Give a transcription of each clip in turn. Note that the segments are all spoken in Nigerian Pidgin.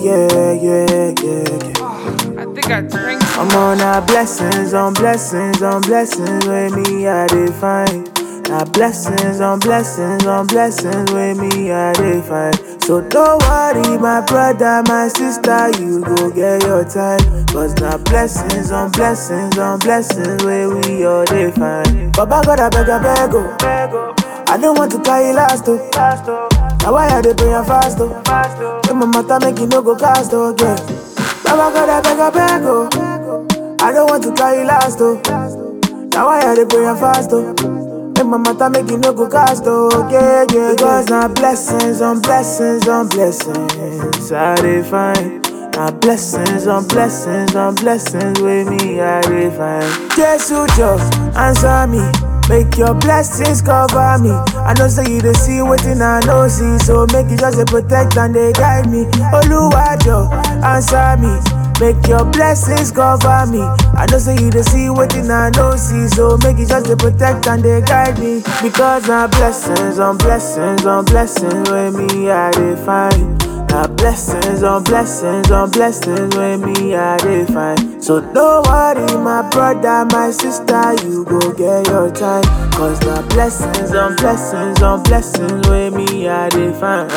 I think I drank. I'm on our blessings on blessings on blessings with me I define. Now blessings on blessings on blessings with me I define. So don't worry my brother, my sister, you go get your time. Cause now blessings on blessings on blessings with we all define. Baba God I beg oh. I don't want to carry last oh. Now why I dey pray and fast oh. If my matter make you no go cast oh yeah. Baba God I beg oh. I don't want to carry last oh. Now why I dey pray and fast oh. If my matter make you no go cast oh yeah. Because now blessings on blessings on blessings I dey find. Now blessings on blessings on blessings with me I dey find. Jesus just answer me. Make your blessings cover me. I know say you dey see wetin I no see, so make you just dey protect and dey guide me. Oluwajo, answer me. Make your blessings cover me. I know say you dey see wetin I no see, so make you just dey protect and dey guide me. Because na blessings on blessings on blessings with me I dey find. Now blessings on blessings on blessings with me I dey find. So don't worry my brother, my sister, you go get your time. Cause now blessings on blessings on blessings with me I dey find.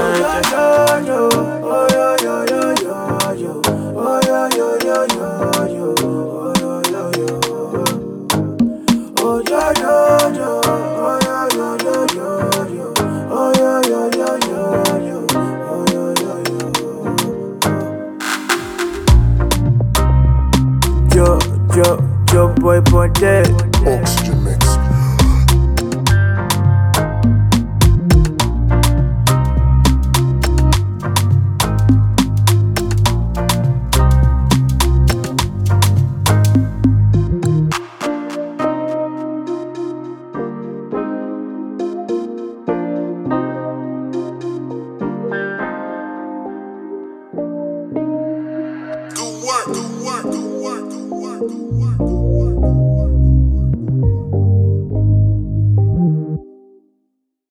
Yo, boy, dead. Oxygen mix. Good work.